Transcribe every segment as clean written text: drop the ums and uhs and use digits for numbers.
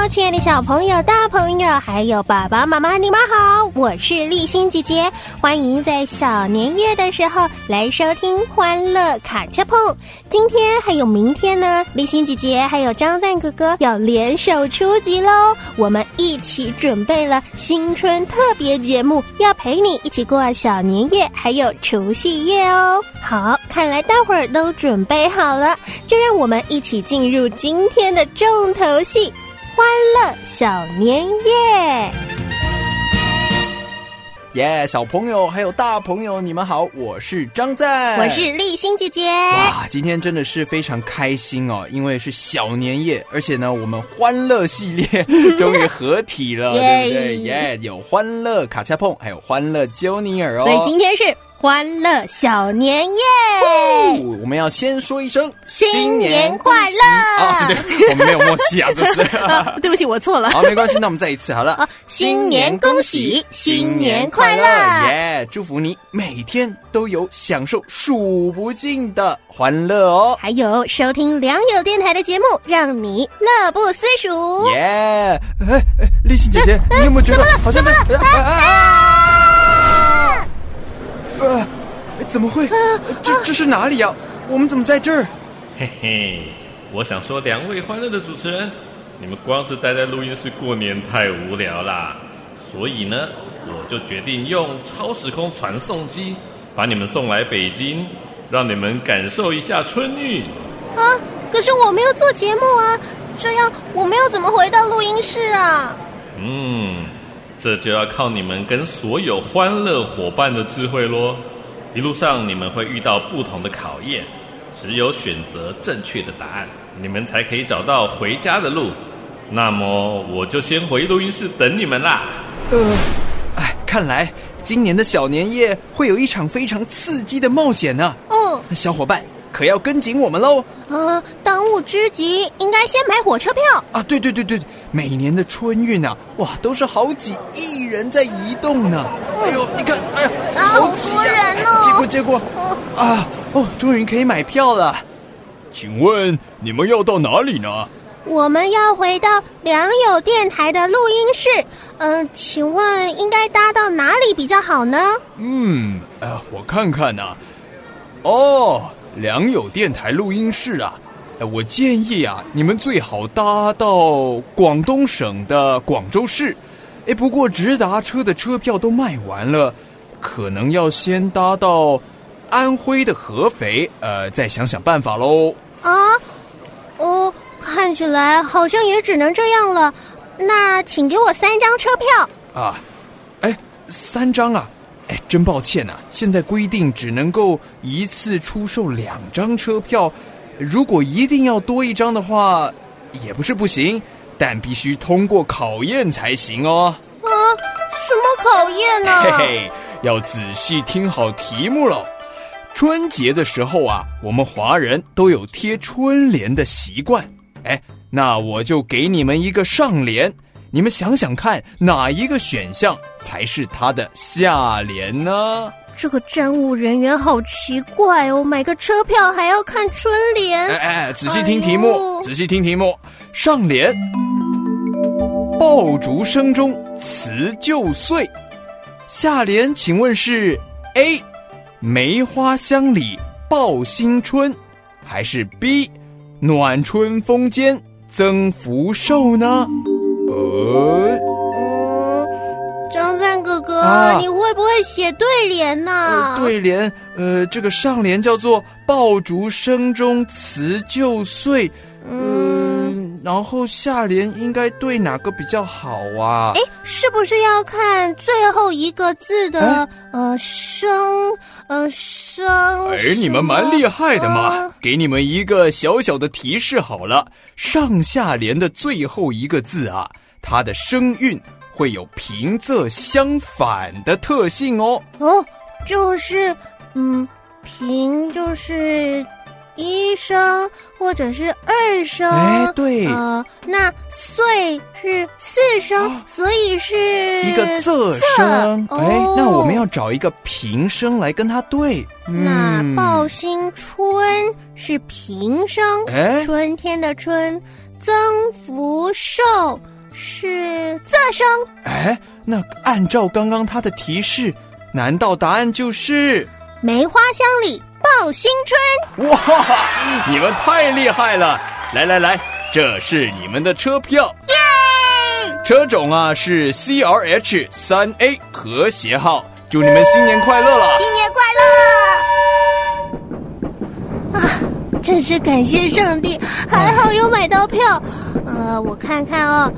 亲爱的小朋友、大朋友，还有爸爸妈妈，你们好，我是立新姐姐，欢迎在小年夜的时候来收听欢乐卡恰碰。今天还有明天呢，立新姐姐还有张赞哥哥要联手出击咯，我们一起准备了新春特别节目，要陪你一起过小年夜还有除夕夜哦。好，看来大伙儿都准备好了，就让我们一起进入今天的重头戏，欢乐小年夜。 耶，小朋友还有大朋友你们好，我是张赞， 我是立新姐姐。 哇，今天真的是非常开心哦，因为是小年夜，而且呢我们欢乐系列终于合体了对不对？耶，有欢乐卡恰碰还有欢乐揪尼尔哦， 所以今天是欢乐小年夜我们要先说一声新年快乐啊！是的，我们没有默契啊，这是对不起，我错了。 好，没关系，那我们再一次好了。 新年恭喜，新年快乐！ 耶，祝福你每天都有享受数不尽的欢乐哦。 还有收听良友电台的节目，让你乐不思蜀。 耶！立新姐姐，你有没有觉得好像在怎么会？这是哪里啊？我们怎么在这儿？ 嘿嘿，我想说，两位欢乐的主持人，你们光是待在录音室过年太无聊啦，所以呢，我就决定用超时空传送机把你们送来北京，让你们感受一下春运。 啊，可是我没有做节目啊，这样我们要怎么回到录音室啊？ 这就要靠你们跟所有欢乐伙伴的智慧咯。一路上你们会遇到不同的考验，只有选择正确的答案，你们才可以找到回家的路。那么我就先回录音室等你们啦。 看来今年的小年夜会有一场非常刺激的冒险呢。小伙伴可要跟紧我们喽。 当务之急应该先买火车票啊！对，每年的春运啊，哇，都是好几亿人在移动呢。哎呦，你看，哎呀，好挤啊！结果，终于可以买票了。 请问你们要到哪里呢？ 我们要回到良友电台的录音室。请问应该搭到哪里比较好呢？ 我看看啊。良友电台录音室啊，我建议啊，你们最好搭到广东省的广州市。不过直达车的车票都卖完了，可能要先搭到安徽的合肥，再想想办法喽。 看起来好像也只能这样了。那请给我3张车票啊！3张啊！真抱歉啊，现在规定只能够一次出售2张车票，如果一定要多1张的话，也不是不行，但必须通过考验才行哦。 什么考验呢？ 嘿嘿，要仔细听好题目了。春节的时候啊，我们华人都有贴春联的习惯。那我就给你们一个上联，你们想想看，哪一个选项才是它的下联呢？ 这个站务人员好奇怪哦，买个车票还要看春联。 仔细听题目，仔细听题目。上联：爆竹声中辞旧岁。下联请问是 A 梅花香里报新春，还是 B 暖春风间增福寿呢？ 张赞哥哥，你会不会写对联呢？ 对联，这个上联叫做爆竹声中辞旧岁，然后下联应该对哪个比较好啊？ 是不是要看最后一个字的生？ 你们蛮厉害的嘛，给你们一个小小的提示好了，上下联的最后一个字啊，它的声韵会有平仄相反的特性哦。 就是平就是1声或者是2声。 对。 那岁是4声，所以是一个仄声。那我们要找一个平声来跟它对。 那报新春是平声，春天的春，增福寿是啧声。 哎，那按照刚刚他的提示，难道答案就是梅花香里报新春？ 哇，你们太厉害了！来，这是你们的车票。 耶！ 车种啊是 CRH 3A 和谐号，祝你们新年快乐了！ 新年快乐！啊，真是感谢上帝，还好有买到票。我看看哦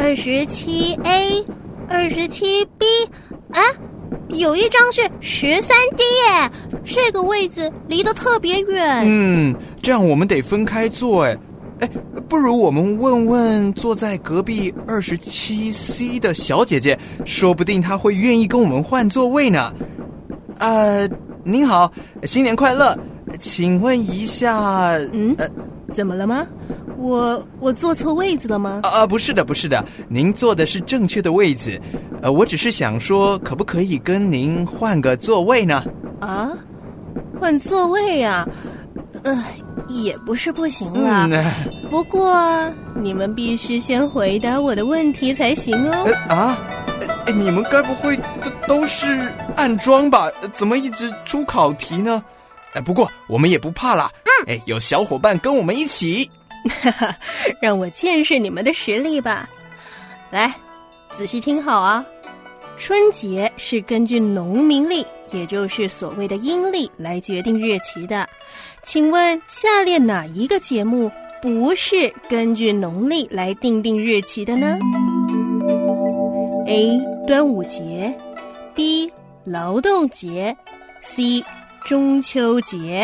，27A、27B， 啊，有一张是13D 耶，这个位置离得特别远。 这样我们得分开坐哎，不如我们问问坐在隔壁27C 的小姐姐，说不定她会愿意跟我们换座位呢。您好，新年快乐，请问一下， 怎么了吗？我坐错位子了吗？ 不是的，您坐的是正确的位置。我只是想说，可不可以跟您换个座位呢？ 啊，换座位啊？也不是不行啦。不过你们必须先回答我的问题才行哦。 你们该不会都是暗装吧？怎么一直出考题呢？不过我们也不怕啦。有小伙伴跟我们一起。 让我见识你们的实力吧。来，仔细听好啊。春节是根据农民历，也就是所谓的阴历来决定日期的。请问下列哪一个节目不是根据农历来定日期的呢？ A. 端午节， B. 劳动节， C. 中秋节。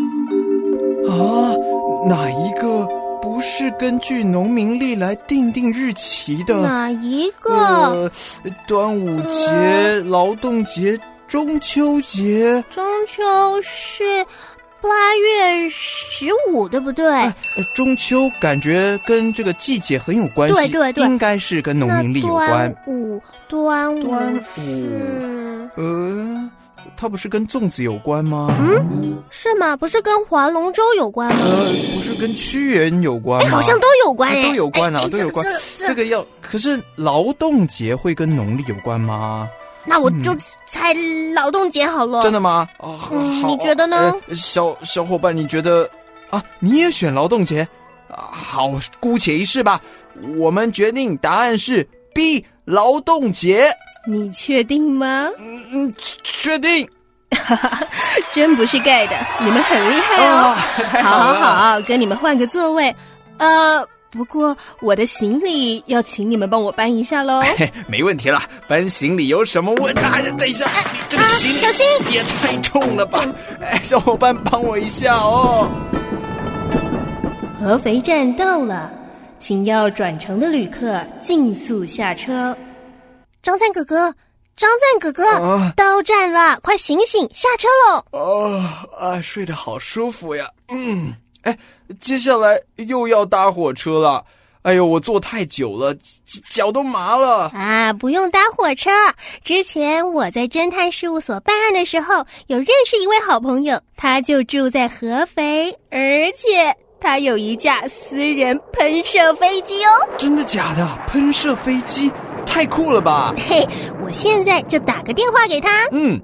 哪一个不是根据农民历来定日期的？ 哪一个？ 端午节、劳动节、中秋节。 中秋是8月15，对不对？ 中秋感觉跟这个季节很有关系， 对， 应该是跟农民历有关。 端午是它不是跟粽子有关吗？ 是吗？不是跟划龙舟有关吗？ 不是跟屈原有关吗？ 好像都有关都有关啊，都有关。这个要，可是劳动节会跟农历有关吗？ 那我就猜劳动节好了。 真的吗？ 你觉得呢？ 小伙伴，你觉得你也选劳动节？好，姑且一试吧。我们决定答案是 B 劳动节。 你确定吗？ 确定。 真不是盖的，你们很厉害哦。好，跟你们换个座位。不过我的行李要请你们帮我搬一下咯。 没问题啦，搬行李有什么问题？等一下，你这个行李小心也太重了吧！小伙伴帮我一下哦。 合肥站到了，请要转乘的旅客尽速下车。张赞哥哥，到站了，快醒醒，下车喽！ 睡得好舒服呀。接下来又要搭火车了。哎呦，我坐太久了，脚都麻了。 不用搭火车。之前我在侦探事务所办案的时候，有认识一位好朋友，他就住在合肥，而且他有一架私人喷射飞机哦。 真的假的？喷射飞机太酷了吧！ 我现在就打个电话给他。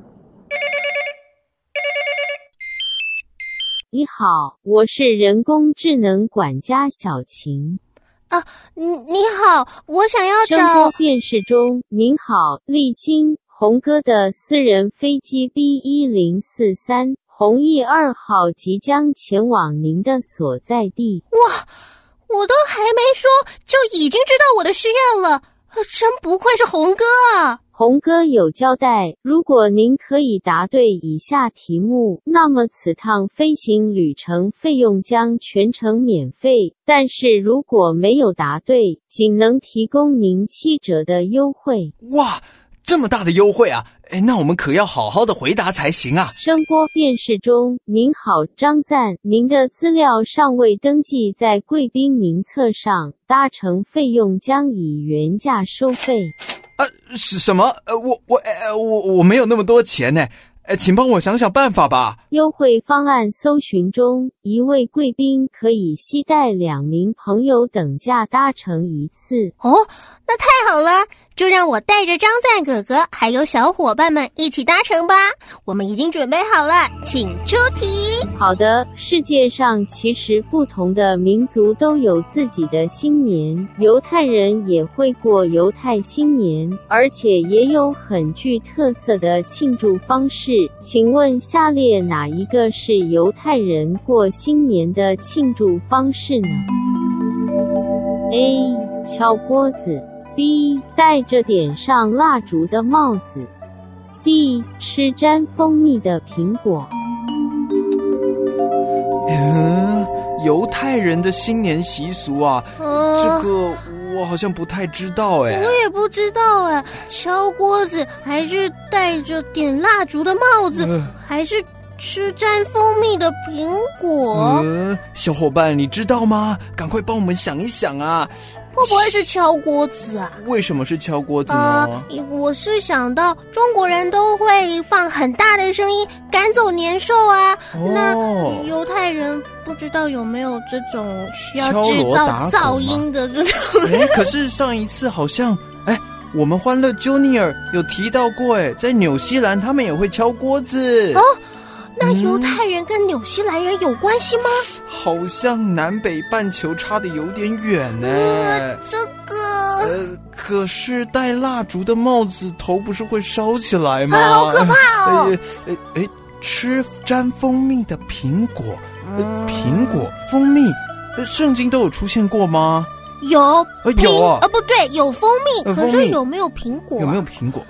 你好，我是人工智能管家小晴。 你好，我想要找声波辨识中。您好，立新，红哥的私人飞机 B1043 弘毅2号即将前往您的所在地。 哇，我都还没说就已经知道我的需要了，真不愧是红哥啊！ 红哥有交代，如果您可以答对以下题目，那么此趟飞行旅程费用将全程免费，但是如果没有答对，仅能提供您7折的优惠。 哇，这么大的优惠啊！那我们可要好好的回答才行啊。 声波辨识中。您好，张赞，您的资料尚未登记在贵宾名册上，搭乘费用将以原价收费。 是什么？我没有那么多钱呢。 请帮我想想办法吧。 优惠方案搜寻中，一位贵宾可以携带2名朋友等价搭乘一次。 哦，那太好了，就让我带着张赞哥哥还有小伙伴们一起搭乘吧。我们已经准备好了，请出题。 好的，世界上其实不同的民族都有自己的新年，犹太人也会过犹太新年，而且也有很具特色的庆祝方式。请问下列哪一个是犹太人过新年的庆祝方式呢？ A. 敲锅子， B. 戴着点上蜡烛的帽子， C. 吃沾蜂蜜的苹果。 犹太人的新年习俗啊，这个我好像不太知道哎。 我也不知道哎，敲锅子还是戴着点蜡烛的帽子，还是吃沾蜂蜜的苹果？ 小伙伴，你知道吗？赶快帮我们想一想啊！ 会不会是敲锅子啊？ 为什么是敲锅子呢？ 我是想到中国人都会放很大的声音赶走年兽啊。那犹太人不知道有没有这种需要制造噪音的这种？ 可是上一次好像我们欢乐 Junior 有提到过在纽西兰他们也会敲锅子。 哦，那犹太人跟纽西兰人有关系吗？ 好像南北半球差得有点远呢。 这个可是戴蜡烛的帽子头不是会烧起来吗？ 好可怕哦！ 吃沾蜂蜜的苹果，苹果蜂蜜，圣经都有出现过吗？ 有啊， 不对，有蜂蜜，可是有没有苹果？ 有没有苹果？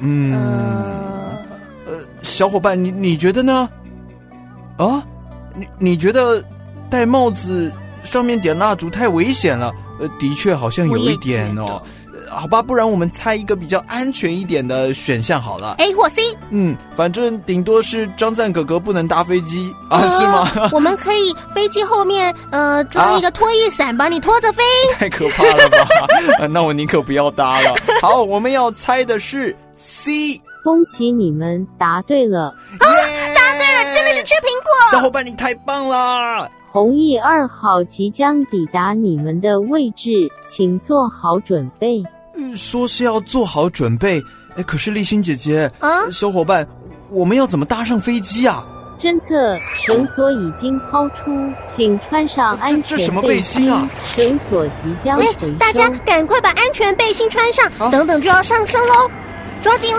小伙伴，你觉得呢？啊，你觉得戴帽子上面点蜡烛太危险了？的确好像有一点哦。好吧，不然我们猜一个比较安全一点的选项好了。 A 或 C。 反正顶多是张赞哥哥不能搭飞机是吗？ 我们可以飞机后面装一个拖衣伞，把你拖着飞。 太可怕了吧？那我宁可不要搭了。好，我们要猜的是 C。 恭喜你们答对了！ 答对了，真的是吃苹果！ 小伙伴，你太棒了！ 弘毅2号即将抵达你们的位置，请做好准备。 说是要做好准备，可是丽欣姐姐，小伙伴，我们要怎么搭上飞机啊？ 侦测绳索已经抛出，请穿上安全这什么背心啊？ 绳索即将回收， 大家赶快把安全背心穿上，等等就要上升喽！抓紧喽！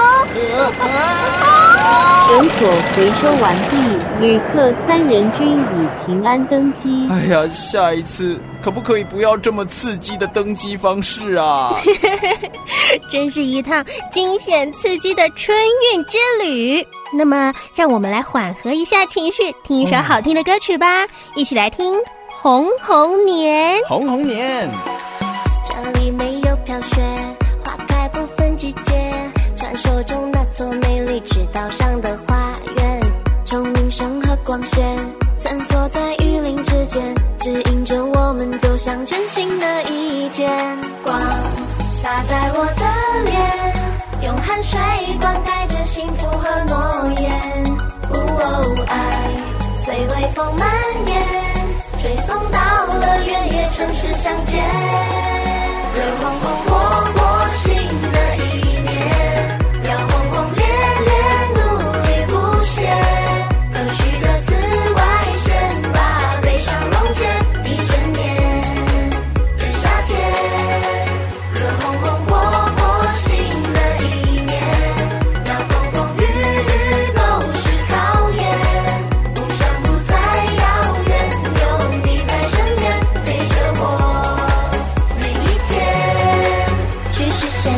绳索回收完毕，旅客3人均已平安登机。 哎呀，下一次可不可以不要这么刺激的登机方式啊？ 真是一趟惊险刺激的春运之旅。那么，让我们来缓和一下情绪，听一首好听的歌曲吧。一起来听《红红年》。 红红年， 这里没有飘雪，花开不分季节。传说中那座美丽赤道上的花园，虫鸣声和光线穿梭在雨林之间，指引着我们走向全新的一天。光洒在我的脸，用汗水灌溉着幸福和诺言。爱随微风蔓延，吹送到了原野城市相见。热烘烘火火新的一年，要轰轰烈烈努力不懈，和煦的刺外线把悲伤溶解，一整年的夏天。热烘烘火火新的一年，那风风雨雨都是考验，梦想不再遥远，有你在身边陪着我每一天去实现。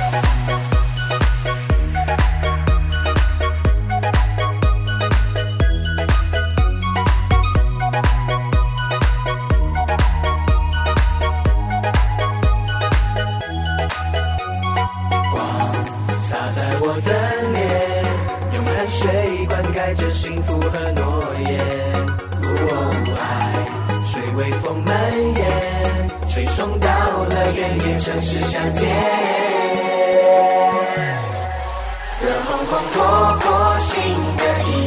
洒在我的脸，用汗水灌溉着幸福和诺言。爱随微风蔓延，吹送到了原野城市相见。热烘烘火火新的一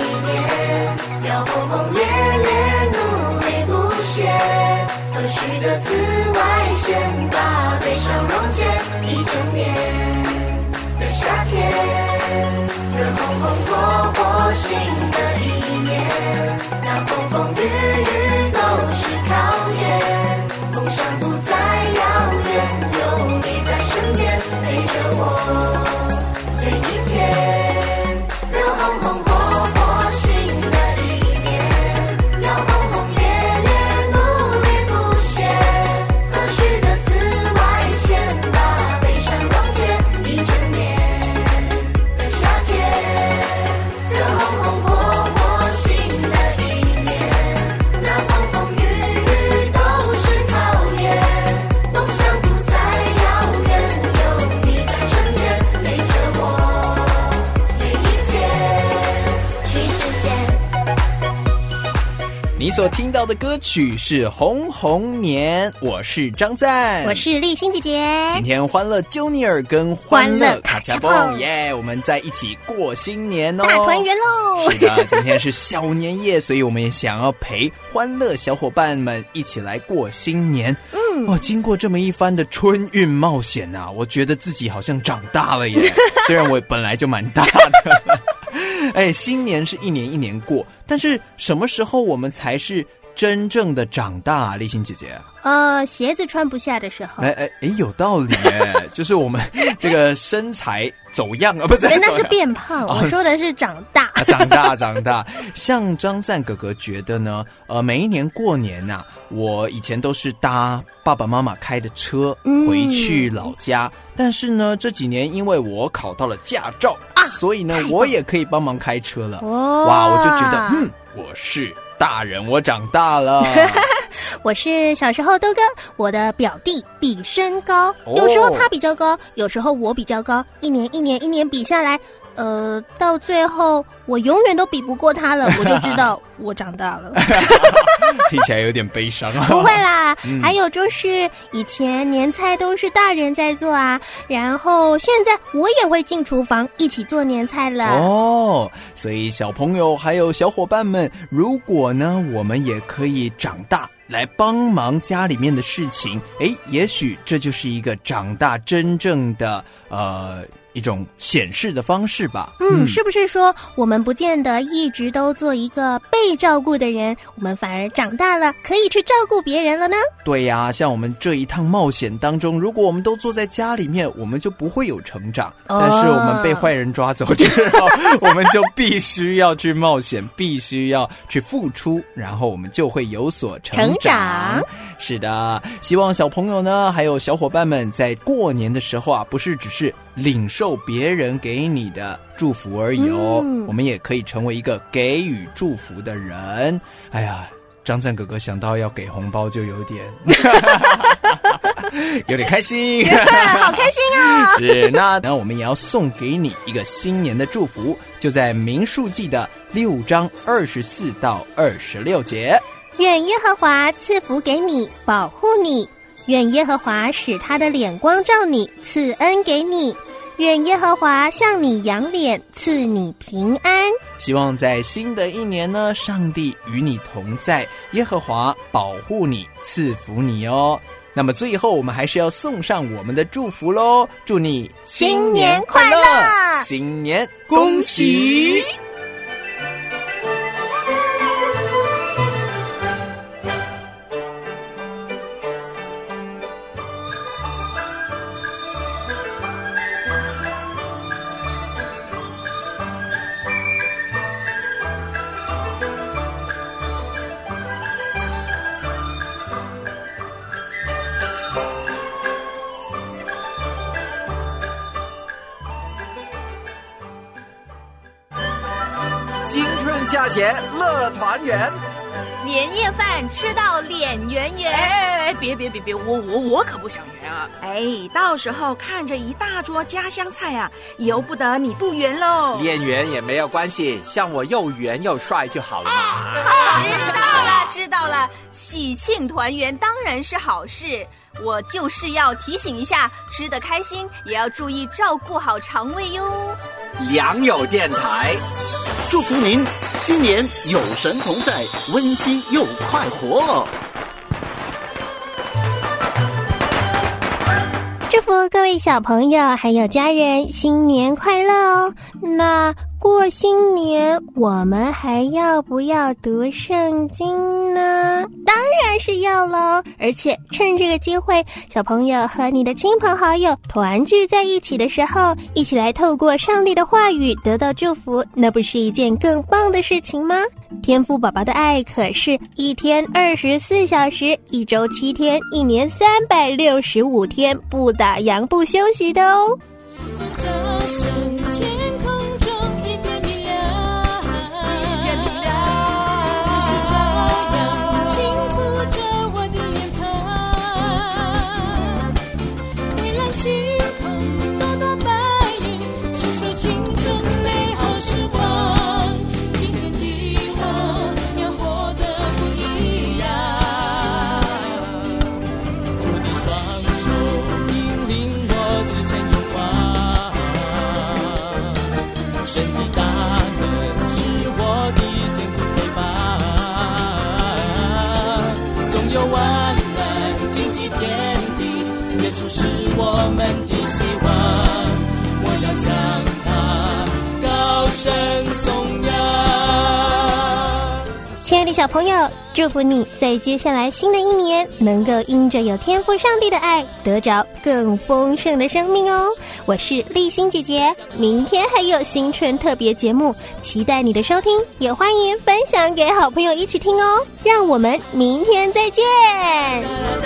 所听到的歌曲是《红红年》，我是张赞， 我是立新姐姐。 今天欢乐 Junior 跟欢乐卡恰蹦耶，我们在一起过新年哦， 大团圆喽！ 是的，今天是小年夜，所以我们也想要陪欢乐小伙伴们一起来过新年。经过这么一番的春运冒险啊，我觉得自己好像长大了耶，虽然我本来就蛮大的。新年是一年一年过，但是什么时候我们才是真正的长大啊？立新姐姐， 鞋子穿不下的时候。 有道理耶，就是我们这个身材走样啊，不是？ 那是变胖，我说的是长大。 长大。像张赞哥哥觉得呢，每一年过年啊，我以前都是搭爸爸妈妈开的车回去老家，但是呢，这几年因为我考到了驾照所以呢，我也可以帮忙开车了。哇，我就觉得，我是大人，我长大了。 我是小时候都跟我的表弟比身高，有时候他比较高，有时候我比较高，一年比下来，到最后我永远都比不过他了，我就知道我长大了。 听起来有点悲伤啊。 不会啦，还有就是以前年菜都是大人在做啊，然后现在我也会进厨房一起做年菜了。 所以小朋友还有小伙伴们，如果呢我们也可以长大来帮忙家里面的事情，也许这就是一个长大真正的一种显示的方式吧。 是不是说我们不见得一直都做一个被照顾的人，我们反而长大了可以去照顾别人了呢？ 对呀，像我们这一趟冒险当中，如果我们都坐在家里面，我们就不会有成长。但是我们被坏人抓走之后，我们就必须要去冒险，必须要去付出，然后我们就会有所成长。是的，希望小朋友呢还有小伙伴们在过年的时候啊，不是只是领受别人给你的祝福而已哦，我们也可以成为一个给予祝福的人。哎呀，张赞哥哥想到要给红包就有点开心。 好开心啊。 是，那我们也要送给你一个新年的祝福，就在民数记的6章24到26节。 愿耶和华赐福给你，保护你；愿耶和华使他的脸光照你，赐恩给你；愿耶和华向你扬脸，赐你平安。 希望在新的一年呢，上帝与你同在，耶和华保护你，赐福你哦。那么最后我们还是要送上我们的祝福咯，祝你新年快乐， 新年恭喜。 新春佳节乐团圆， 年夜饭吃到脸圆圆。 别，我可不想圆啊！ 到时候看着一大桌家乡菜啊，由不得你不圆喽。 脸圆也没有关系，像我又圆又帅就好了嘛。 知道了，喜庆团圆当然是好事。我就是要提醒一下，吃得开心也要注意照顾好肠胃哟。 良友电台祝福您新年有神同在，温馨又快活。 祝福各位小朋友还有家人新年快乐哦。那过新年我们还要不要读圣经呢？当然是要咯，而且趁这个机会，小朋友和你的亲朋好友团聚在一起的时候，一起来透过上帝的话语得到祝福，那不是一件更棒的事情吗？天父宝宝的爱可是一天24小时，一周7天，一年365天，不打烊不休息的哦。 稣是我们的希望，我要向他高声颂扬。 亲爱的小朋友，祝福你在接下来新的一年能够因着有天父上帝的爱，得着更丰盛的生命哦。我是立欣姐姐，明天还有新春特别节目，期待你的收听，也欢迎分享给好朋友一起听哦。让我们明天再见。